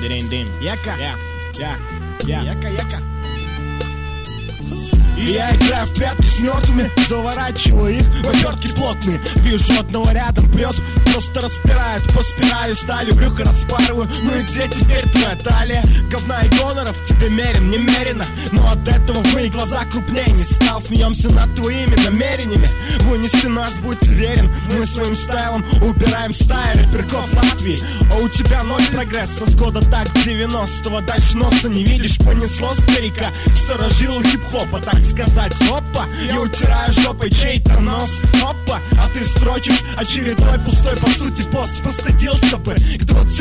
Яка. И я играю в прятки с мертвыми, заворачиваю их в отвертки плотные. Вижу одного рядом, прет, просто распирает по спирали стали, брюхо распарываю. Ну и где теперь твоя талия? Говна и гоноров тебе мерен, немерено. Но от этого в мои глаза крупнее не стал. Смеемся над твоими намерениями. Вынести нас, будь уверен. Мы своим стайлом убираем стаи рэперков Латвии. А у тебя ноль прогресса с года так 90-го. Дальше носа не видишь, понесло старика. Сторожил хип-хопа, так сказать, опа. Я утираю жопой чей-то нос, опа. А ты строчишь очередной пустой по сути пост. Постыдился бы к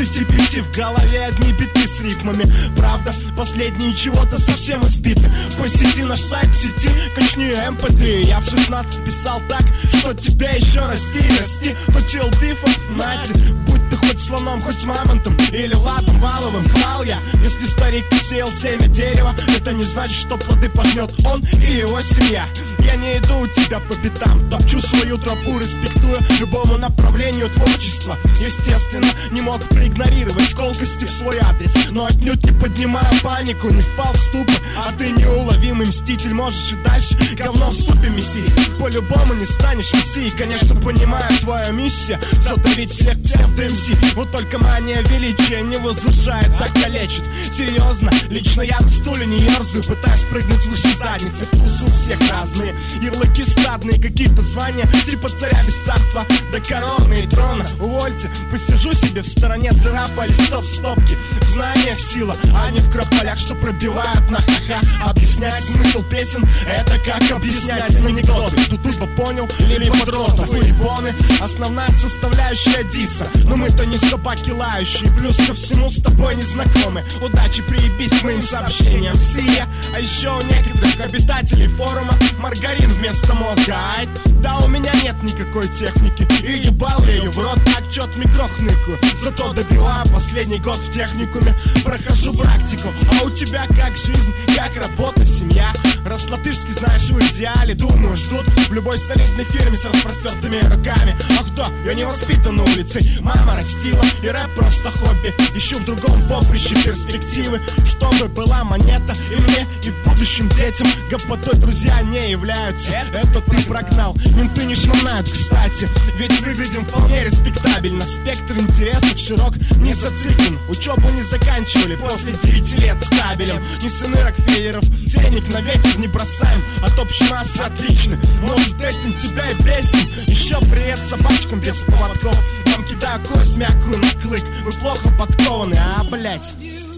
25 в голове одни биты с рифмами. Правда, последние чего-то совсем испиты. Посети наш сайт в сети, качни MP3. Я в 16 писал так, что тебе еще расти и расти. Хотел бифа, нате. Будь ты хоть слоном, хоть мамонтом или Владом Валовым, клал я. Если старик посеял семя дерева, это не значит, что плоды пожнет он и его семья. Я не иду у тебя по пятам, топчу свою тропу, респектуя любому направлению творчества. Естественно, не мог проигнорировать колкости в свой адрес, но отнюдь не поднимая панику, не впал в ступор. А ты неуловимый мститель, можешь и дальше говно в ступе месить. По-любому не станешь мессией, конечно, понимаю, твоя миссия задавить всех псевдо-МС. Вот только мания величия не возвышает, так калечит. Серьезно, лично я на стуле не ерзаю, пытаюсь прыгнуть выше задницы. В тусу всех разные ярлыки стадные, какие-то звания типа царя без царства до короны и трона. Увольте, посижу себе в стороне, царапа листов стопки. В знаниях сила, а не в крополях, что пробивают на ха-ха. Объяснять смысл песен, это как объяснять анекдоты. Тут ты понял, или подросток, уебоны. Основная составляющая диса, но мы-то не собаки лающие. Плюс ко всему с тобой не знакомы. Удачи, приебись к моим сообщениям, сия. А еще у некоторых обитателей форума маргарин вместо мозга, ай. Да у меня нет никакой техники, и ебал я ее в рот, как чет микро хныкаю. Зато добиваю последний год в техникуме, прохожу практику. А у тебя как жизнь, как работа, семья? Раз латышский знаешь в идеале, думаю, ждут в любой солидной фирме с распростертыми руками. А кто? Я не воспитан улицей, мама растила, и рэп просто хобби. Ищу в другом поприще перспективы, чтобы была монета и мне, и в будущем детям. Гопотой друзья не являются, это ты прогнал. Менты не шмонают, кстати, ведь выглядим вполне респектабельно. Спектр интересов широк, не зациклен. Учебу не заканчивали после 9 лет с табелем. Не сыны Рокфеллеров, денег на ветер не бросаем, от общей массы отличны. Может, этим тебя и бесим. Еще привет собачкам без поводков. Вам кидаю кость мягкую на клык. Вы плохо подкованы, а, блять.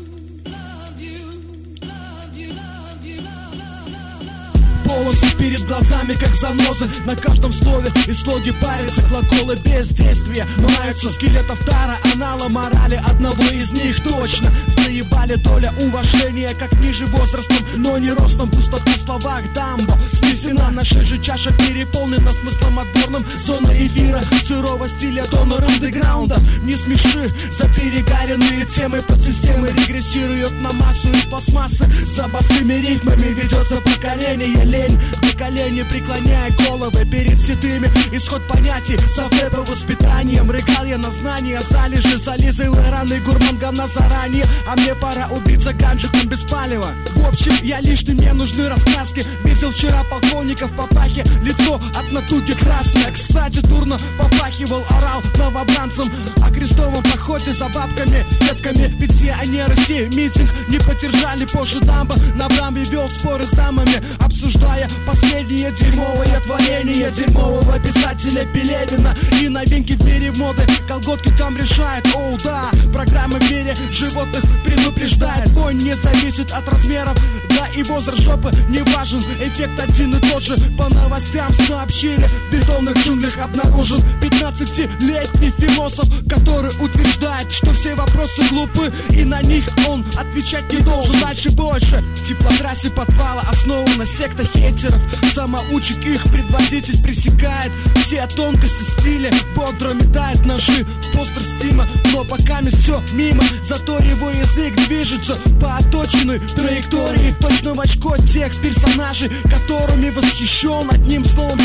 Полосы перед глазами, как занозы. На каждом слове и слоге парятся глаголы бездействия. Маются скелетов тара, анала морали. Одного из них точно заебали. Доля уважения, как ниже возрастом, но не ростом. Пустота в словах дамбо снесена. Наша же чаша переполнена смыслом отборным. Зона эфира, сырого стиля, донор андеграунда. Не смеши за перегаренные темы. Подсистемы регрессируют на массу из пластмассы. За босыми рифмами ведется поколение. Лень до колени, преклоняя головы перед седыми. Исход понятий, сове по воспитанием. Рыгал я на знания, залежи, зализывая раны, гурман говна заранее. А мне пора убиться ганджиком без палева. В общем, я лишний, мне нужны раскраски. Видел вчера полковников в папахе, лицо от натуги красное. Кстати, дурно попахивал, орал новобранцам о крестовом походе за бабками с детками. Пенсионеры сей митинг не поддержали. Позже дамба на дамбе вел споры с дамами, обсуждая последнее дерьмовое творение дерьмового писателя Пелевина. И новинки в мире моды, колготки там решает. Оу, да, программа в мире животных предупреждает. Вонь не зависит от размеров, да и возраст жопы не важен. Эффект один и тот же. По новостям сообщили, в бетонных джунглях обнаружен 15-летний философ, который утверждает, что все вопросы глупы, и на них он отвечать не должен. Дальше больше. В теплотрассе подвала основана секта хейтеров. Самоучек их предводитель пресекает все тонкости стиля, бодро метает ножи в постер стима. Но пока все мимо, зато его язык движется по оточенной траектории, точно в очко тех персонажей, которыми восхищен, одним словом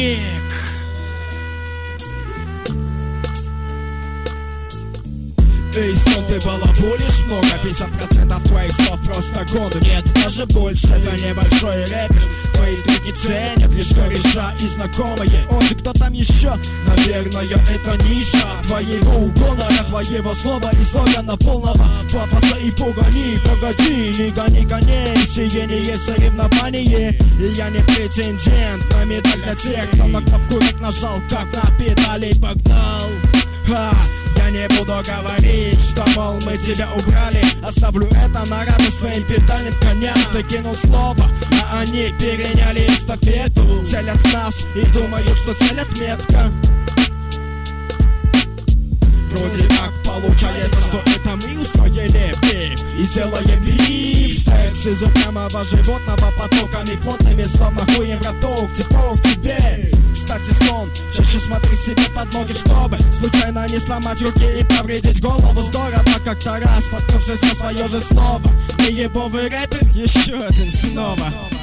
хищник. Эй, сон, ты балаболишь много, 50% твоих слов просто годы. Нет, даже больше, я небольшой рэпер. Твои трюки ценят лишь кореша и знакомые. Он же кто там еще? Наверное, это ниша твоего гонора, твоего слова и слогана полного пафоса и погони. Погоди, не гони коней, сие не есть соревнование. И я не претендент на медаль для тех, кто на кнопку рэк нажал, как на педали погнал. Я не буду говорить, что, мол, мы тебя убрали. Оставлю это на радость твоим педальным коням. Ты кинул слово, а они переняли эстафету. Целят в нас и думают, что целят метко. Вроде как получается, что это мы устроили биф и сделаем биф. Секс из упрямого животного потоками плотными, словно хуем в роток, типа к тебе. Кстати, сон, чаще смотри себе под ноги, чтобы случайно не сломать руки и повредить голову. Здорово как-то раз, споткнувшись на свое же слово. Не ебовый рэпер, еще один снова.